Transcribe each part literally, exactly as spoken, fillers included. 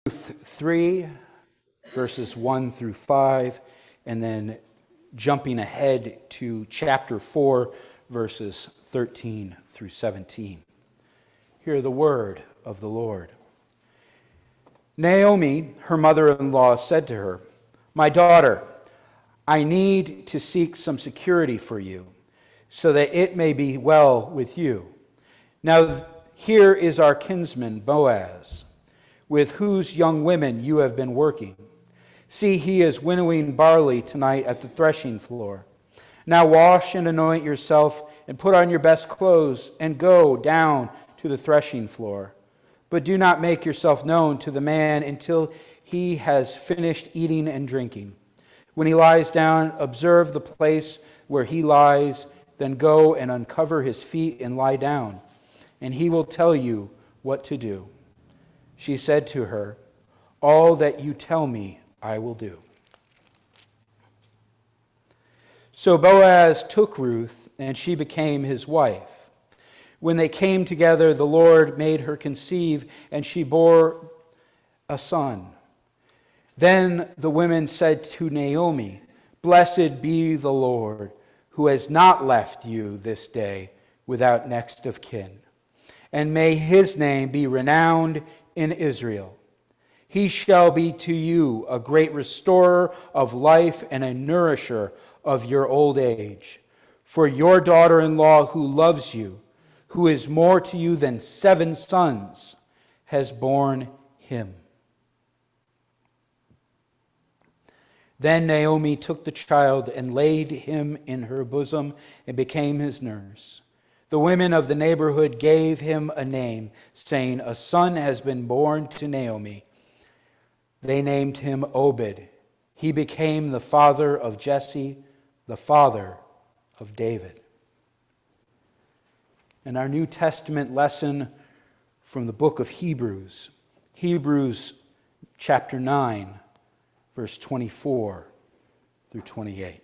three, verses one through five, and then jumping ahead to chapter four, verses thirteen through seventeen. Hear the word of the Lord. Naomi, her mother-in-law, said to her, "My daughter, I need to seek some security for you, so that it may be well with you. Now here is our kinsman Boaz, with whose young women you have been working. See, he is winnowing barley tonight at the threshing floor. Now wash and anoint yourself and put on your best clothes and go down to the threshing floor. But do not make yourself known to the man until he has finished eating and drinking. When he lies down, observe the place where he lies, then go and uncover his feet and lie down, and he will tell you what to do." She said to her, "All that you tell me, I will do." So Boaz took Ruth, and she became his wife. When they came together, the Lord made her conceive, and she bore a son. Then the women said to Naomi, "Blessed be the Lord, who has not left you this day without next of kin. And may his name be renowned in Israel. He shall be to you a great restorer of life and a nourisher of your old age. For your daughter-in-law who loves you, who is more to you than seven sons, has borne him." Then Naomi took the child and laid him in her bosom and became his nurse. The women of the neighborhood gave him a name, saying, "A son has been born to Naomi." They named him Obed. He became the father of Jesse, the father of David. And our New Testament lesson from the book of Hebrews, Hebrews chapter nine, verse twenty-four through twenty-eight.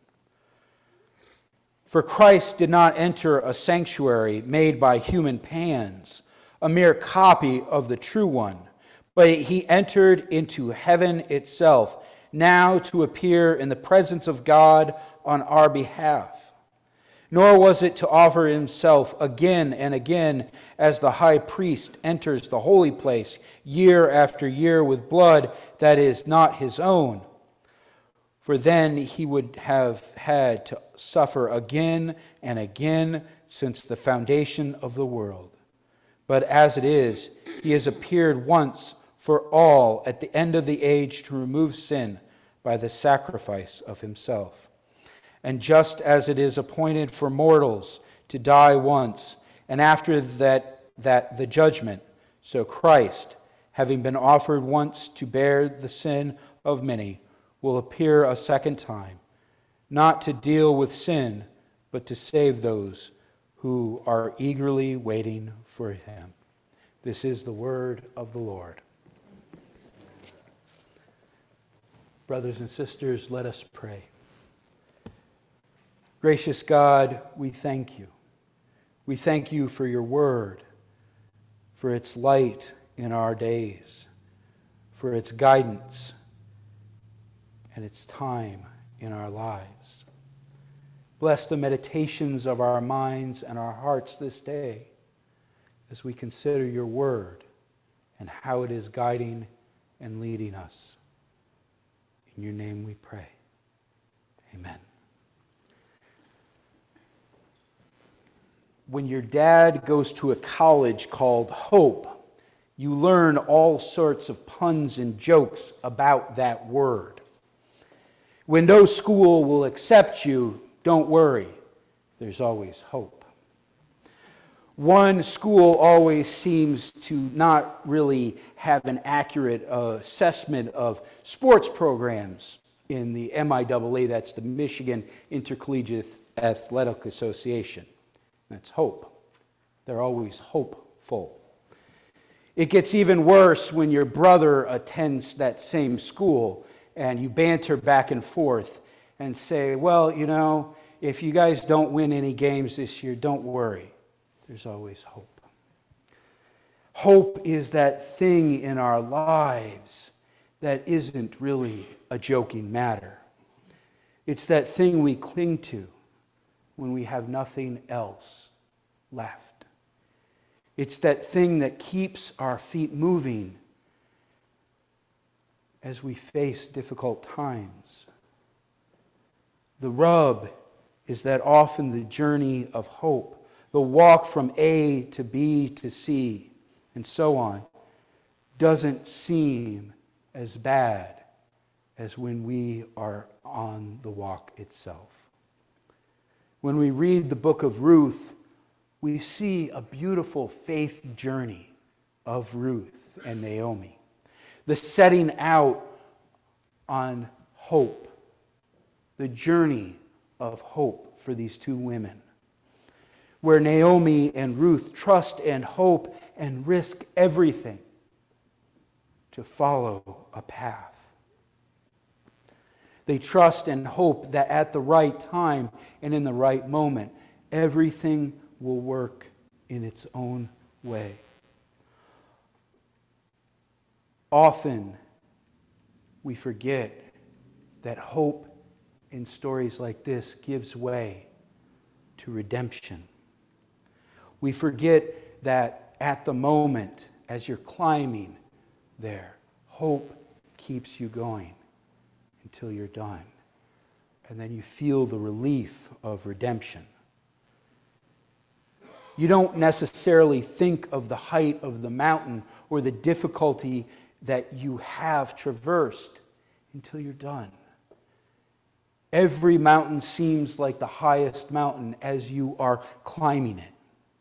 For Christ did not enter a sanctuary made by human hands, a mere copy of the true one, but he entered into heaven itself, now to appear in the presence of God on our behalf. Nor was it to offer himself again and again as the high priest enters the holy place year after year with blood that is not his own. For then he would have had to suffer again and again since the foundation of the world. But as it is, he has appeared once for all at the end of the age to remove sin by the sacrifice of himself. And just as it is appointed for mortals to die once, and after that, that the judgment, so Christ, having been offered once to bear the sin of many, will appear a second time, not to deal with sin, but to save those who are eagerly waiting for him. This is the word of the Lord. Brothers and sisters, let us pray. Gracious God, we thank you. We thank you for your word, for its light in our days, for its guidance and its time in our lives. Bless the meditations of our minds and our hearts this day as we consider your word and how it is guiding and leading us. In your name we pray. Amen. When your dad goes to a college called Hope, you learn all sorts of puns and jokes about that word. When no school will accept you, don't worry, there's always hope. One school always seems to not really have an accurate uh, assessment of sports programs in the M I A A, that's the Michigan Intercollegiate Athletic Association. That's hope. They're always hopeful. It gets even worse when your brother attends that same school and you banter back and forth and say, well, you know, if you guys don't win any games this year, don't worry. There's always hope. Hope is that thing in our lives that isn't really a joking matter. It's that thing we cling to when we have nothing else left. It's that thing that keeps our feet moving as we face difficult times. The rub is that often the journey of hope, the walk from A to B to C, and so on, doesn't seem as bad as when we are on the walk itself. When we read the book of Ruth, we see a beautiful faith journey of Ruth and Naomi. The setting out on hope, the journey of hope for these two women, where Naomi and Ruth trust and hope and risk everything to follow a path. They trust and hope that at the right time and in the right moment, everything will work in its own way. Often, we forget that hope in stories like this gives way to redemption. We forget that at the moment, as you're climbing there, hope keeps you going until you're done. And then you feel the relief of redemption. You don't necessarily think of the height of the mountain or the difficulty that you have traversed until you're done. Every mountain seems like the highest mountain as you are climbing it.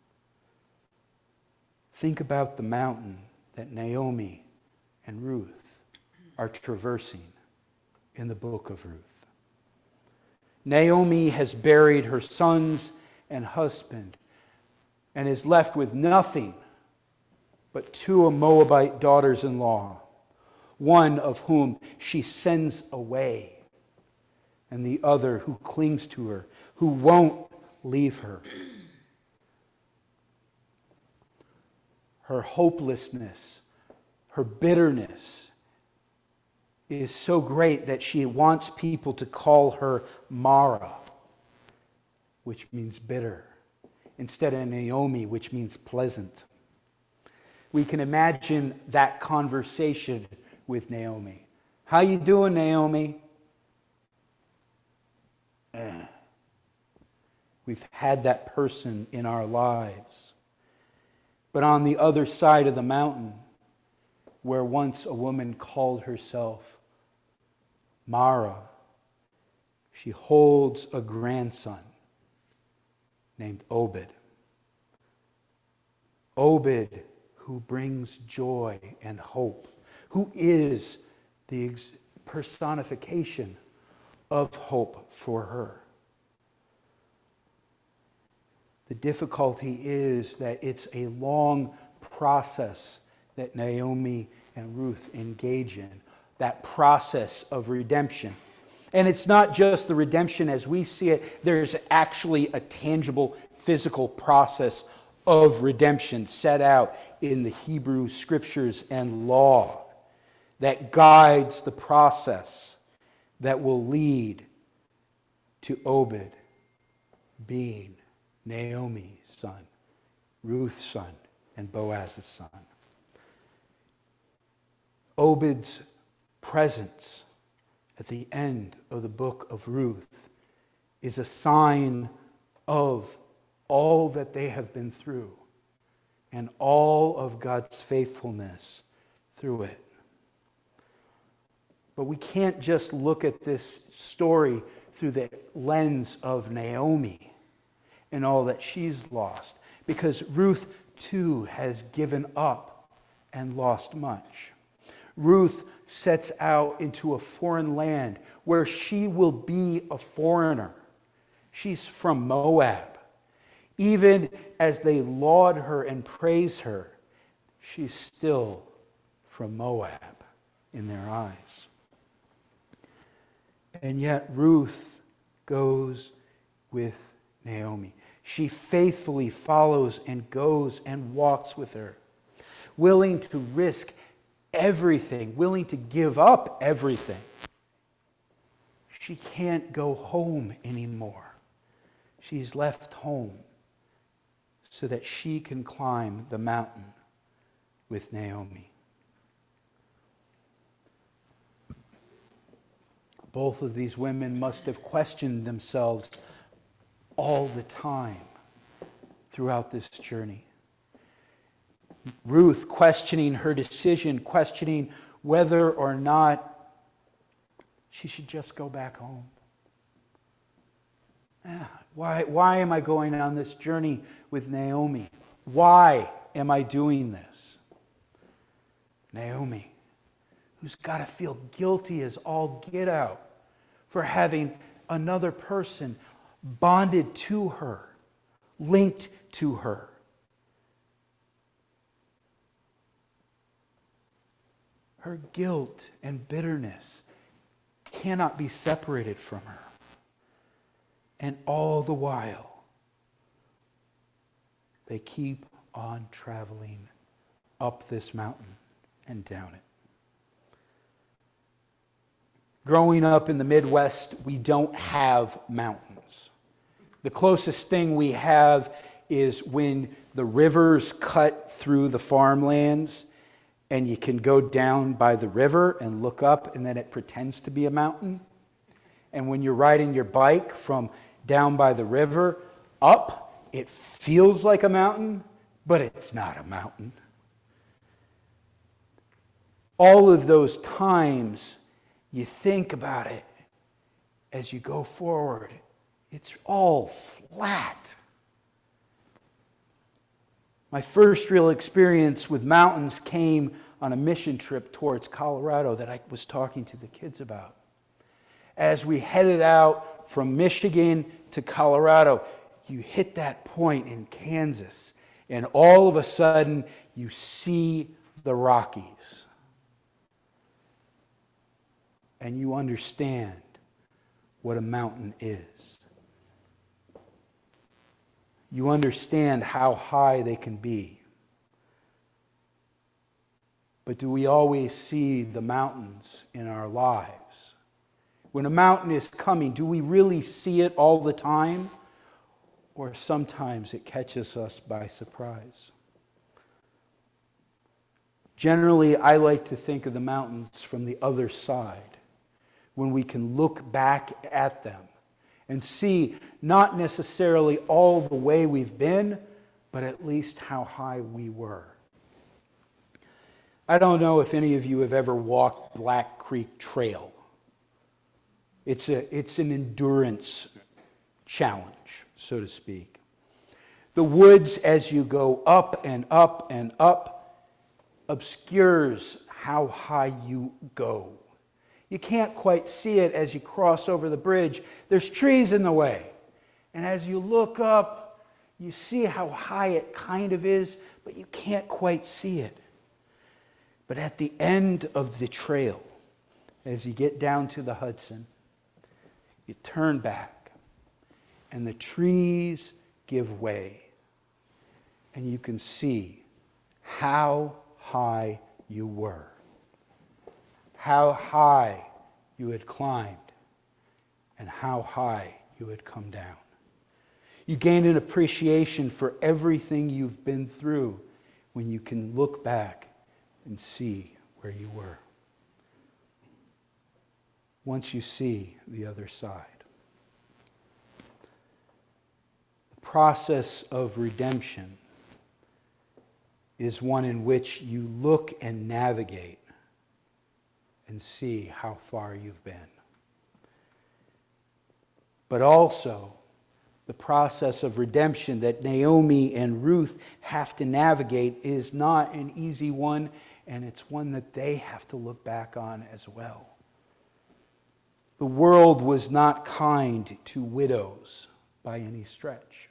Think about the mountain that Naomi and Ruth are traversing in the book of Ruth. Naomi has buried her sons and husband and is left with nothing but two Moabite daughters-in-law, one of whom she sends away, and the other who clings to her, who won't leave her. Her hopelessness, her bitterness is so great that she wants people to call her Mara, which means bitter, instead of Naomi, which means pleasant. We can imagine that conversation with Naomi. How you doing, Naomi? Eh. We've had that person in our lives. But on the other side of the mountain, where once a woman called herself Mara, she holds a grandson named Obed. Obed, who brings joy and hope, who is the personification of hope for her. The difficulty is that it's a long process that Naomi and Ruth engage in, that process of redemption. And it's not just the redemption as we see it. There's actually a tangible physical process of redemption set out in the Hebrew scriptures and law that guides the process that will lead to Obed being Naomi's son, Ruth's son, and Boaz's son. Obed's presence at the end of the book of Ruth is a sign of all that they have been through and all of God's faithfulness through it. But we can't just look at this story through the lens of Naomi and all that she's lost, because Ruth too has given up and lost much. Ruth sets out into a foreign land where she will be a foreigner. She's from Moab. Even as they laud her and praise her, she's still from Moab in their eyes. And yet Ruth goes with Naomi. She faithfully follows and goes and walks with her. willing to risk everything, willing to give up everything. She can't go home anymore. She's left home so that she can climb the mountain with Naomi. Both of these women must have questioned themselves all the time throughout this journey. Ruth questioning her decision, questioning whether or not she should just go back home. Yeah, why, why am I going on this journey with Naomi? Why am I doing this? Naomi, who's got to feel guilty as all get out for having another person bonded to her, linked to her. Her guilt and bitterness cannot be separated from her. And all the while, they keep on traveling up this mountain and down it. Growing up in the Midwest, we don't have mountains. The closest thing we have is when the rivers cut through the farmlands and you can go down by the river and look up and then it pretends to be a mountain. And when you're riding your bike from down by the river up, it feels like a mountain, but it's not a mountain. All of those times you think about it as you go forward, it's all flat. My first real experience with mountains came on a mission trip towards Colorado that I was talking to the kids about. As we headed out from Michigan to Colorado, you hit that point in Kansas, and all of a sudden you see the Rockies. And you understand what a mountain is. You understand how high they can be. But do we always see the mountains in our lives? When a mountain is coming, do we really see it all the time? Or sometimes it catches us by surprise? Generally, I like to think of the mountains from the other side, when we can look back at them and see not necessarily all the way we've been, but at least how high we were. I don't know if any of you have ever walked Black Creek Trail. It's a, it's an endurance challenge, so to speak. The woods, as you go up and up and up, obscures how high you go. You can't quite see it as you cross over the bridge. There's trees in the way. And as you look up, you see how high it kind of is, but you can't quite see it. But at the end of the trail, as you get down to the Hudson, you turn back, and the trees give way, and you can see how high you were, how high you had climbed, and how high you had come down. You gain an appreciation for everything you've been through when you can look back and see where you were. Once you see the other side. The process of redemption is one in which you look and navigate and see how far you've been. But also, the process of redemption that Naomi and Ruth have to navigate is not an easy one, and it's one that they have to look back on as well. The world was not kind to widows by any stretch.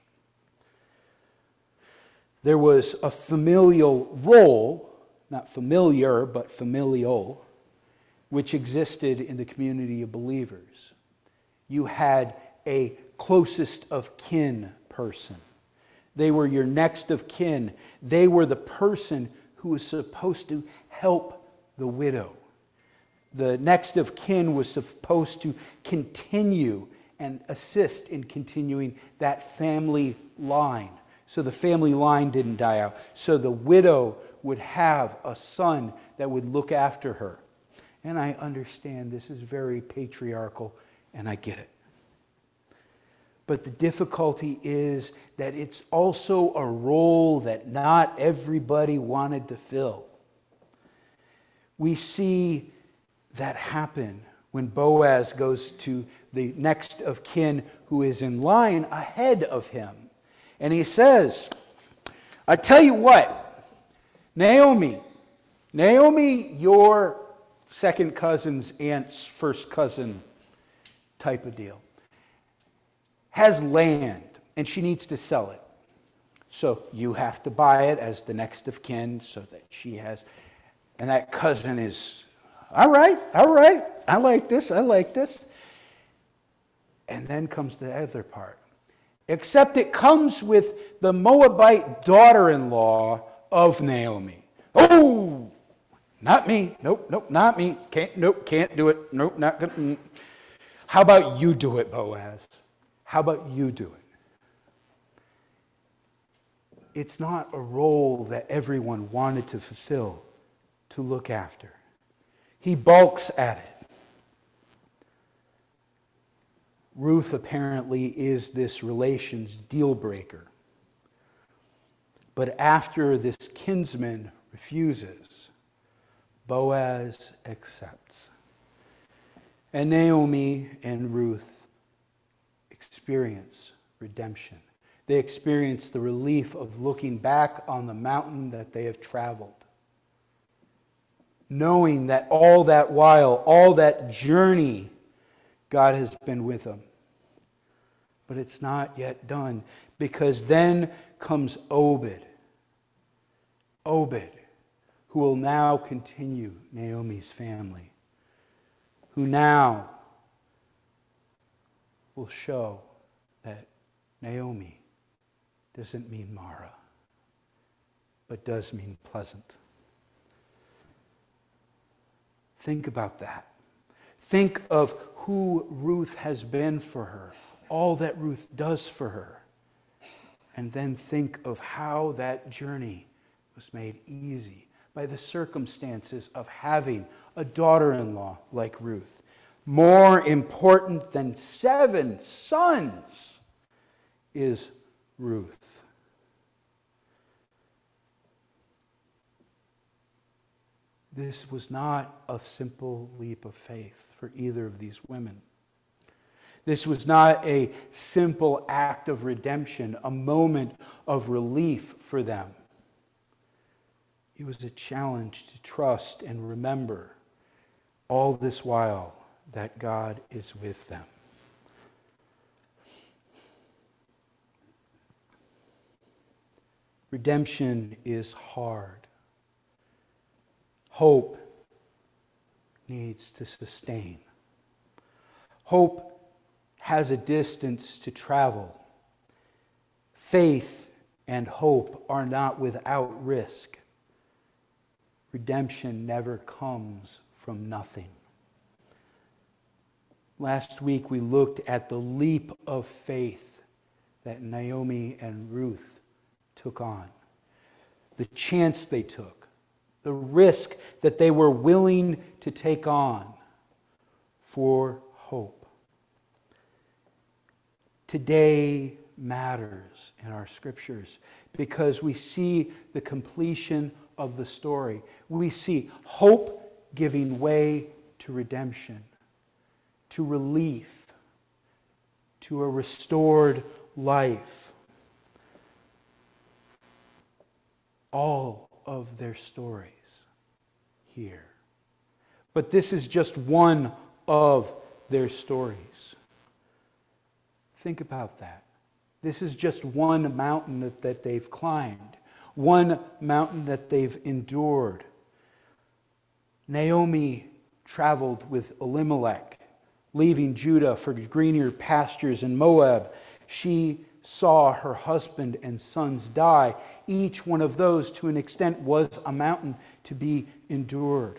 There was a familial role, not familiar, but familial, which existed in the community of believers. You had a closest of kin person. They were your next of kin. They were the person who was supposed to help the widow. The next of kin was supposed to continue and assist in continuing that family line. So the family line didn't die out. So the widow would have a son that would look after her. And I understand this is very patriarchal, and I get it. But the difficulty is that it's also a role that not everybody wanted to fill. We see that happen when Boaz goes to the next of kin who is in line ahead of him. And he says, I tell you what, Naomi, Naomi, your second cousin's aunt's first cousin type of deal, has land and she needs to sell it. So you have to buy it as the next of kin so that she has, and that cousin is, all right, all right, I like this, I like this. And then comes the other part. Except it comes with the Moabite daughter-in-law of Naomi. Oh, not me. Nope, nope, not me. Can't, nope, can't do it. Nope, not gonna. Mm. How about you do it, Boaz? How about you do it? It's not a role that everyone wanted to fulfill, to look after. He balks at it. Ruth apparently is this relation's deal breaker. But after this kinsman refuses, Boaz accepts. And Naomi and Ruth experience redemption. They experience the relief of looking back on the mountain that they have traveled, knowing that all that while, all that journey, God has been with them. But it's not yet done, because then comes Obed. Obed, who will now continue Naomi's family, who now will show that Naomi doesn't mean Mara, but does mean pleasant. Think about that. Think of who Ruth has been for her, all that Ruth does for her. And then think of how that journey was made easy by the circumstances of having a daughter-in-law like Ruth. More important than seven sons is Ruth. This was not a simple leap of faith for either of these women. This was not a simple act of redemption, a moment of relief for them. It was a challenge to trust and remember all this while that God is with them. Redemption is hard. Hope needs to sustain. Hope has a distance to travel. Faith and hope are not without risk. Redemption never comes from nothing. Last week we looked at the leap of faith that Naomi and Ruth took on, the chance they took, the risk that they were willing to take on for hope. Today matters in our scriptures because we see the completion of the story. We see hope giving way to redemption, to relief, to a restored life. All of their stories here. But this is just one of their stories. Think about that. This is just one mountain that, that they've climbed, one mountain that they've endured. Naomi traveled with Elimelech, leaving Judah for greener pastures in Moab. She saw her husband and sons die. Each one of those, to an extent, was a mountain to be endured.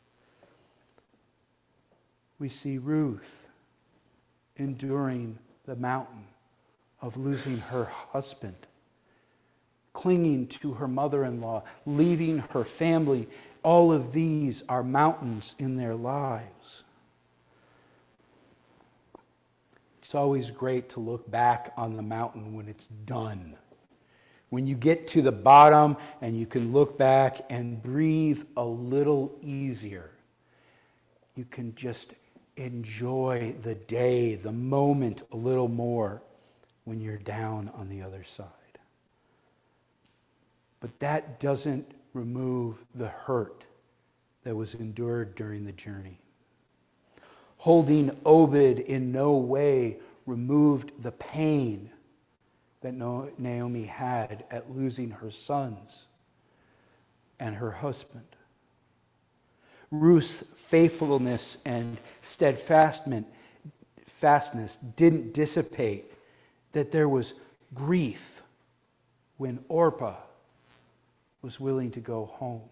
We see Ruth enduring the mountain of losing her husband, clinging to her mother-in-law, leaving her family. All of these are mountains in their lives. It's always great to look back on the mountain when it's done. When you get to the bottom and you can look back and breathe a little easier. You can just enjoy the day, the moment a little more when you're down on the other side. But that doesn't remove the hurt that was endured during the journey. Holding Obed in no way removed the pain that Naomi had at losing her sons and her husband. Ruth's faithfulness and steadfastness didn't dissipate that there was grief when Orpah was willing to go home.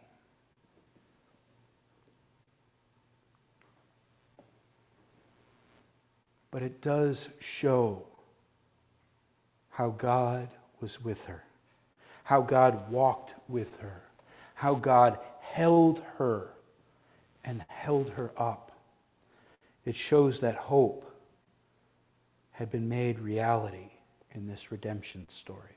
But it does show how God was with her, how God walked with her, how God held her and held her up. It shows that hope had been made reality in this redemption story.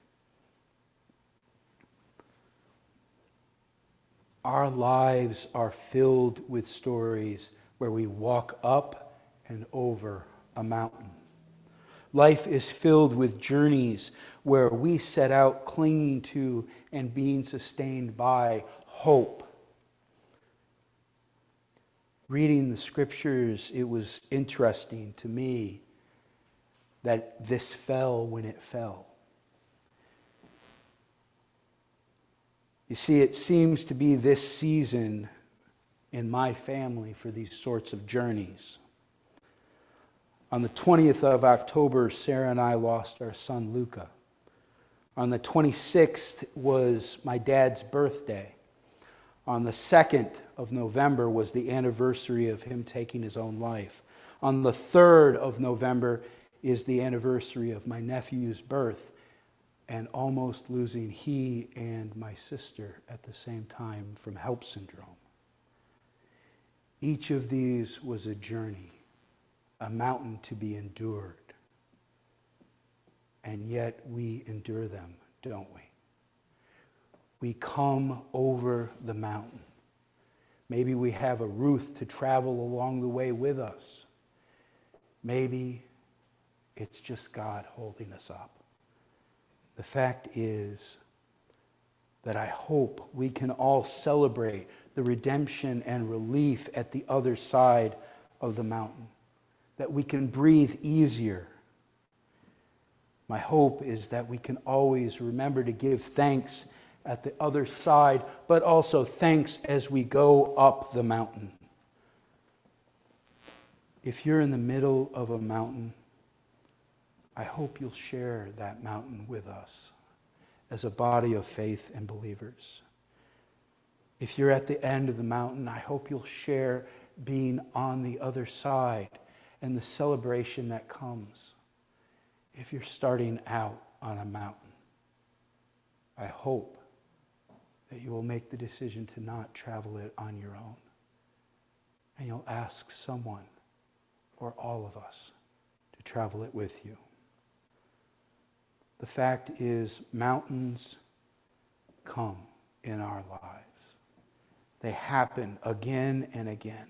Our lives are filled with stories where we walk up and over a mountain. Life is filled with journeys where we set out clinging to and being sustained by hope. Reading the scriptures, it was interesting to me that this fell when it fell. You see, it seems to be this season in my family for these sorts of journeys. On the twentieth of October, Sarah and I lost our son, Luca. On the twenty-sixth was my dad's birthday. On the second of November was the anniversary of him taking his own life. On the third of November is the anniversary of my nephew's birth and almost losing he and my sister at the same time from HELLP syndrome. Each of these was a journey, a mountain to be endured. And yet we endure them, don't we? We come over the mountain. Maybe we have a Ruth to travel along the way with us. Maybe it's just God holding us up. The fact is that I hope we can all celebrate the redemption and relief at the other side of the mountain, that we can breathe easier. My hope is that we can always remember to give thanks at the other side, but also thanks as we go up the mountain. If you're in the middle of a mountain, I hope you'll share that mountain with us as a body of faith and believers. If you're at the end of the mountain, I hope you'll share being on the other side and the celebration that comes. If you're starting out on a mountain, I hope that you will make the decision to not travel it on your own. And you'll ask someone or all of us to travel it with you. The fact is, mountains come in our lives. They happen again and again.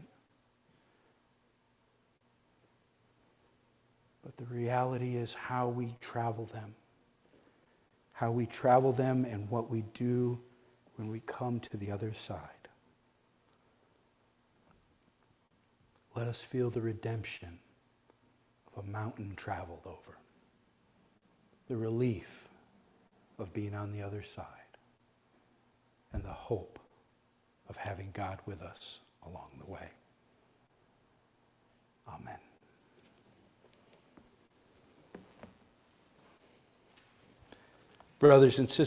But the reality is how we travel them. How we travel them and what we do when we come to the other side. Let us feel the redemption of a mountain traveled over. The relief of being on the other side. And the hope of having God with us along the way. Amen. Brothers and sisters,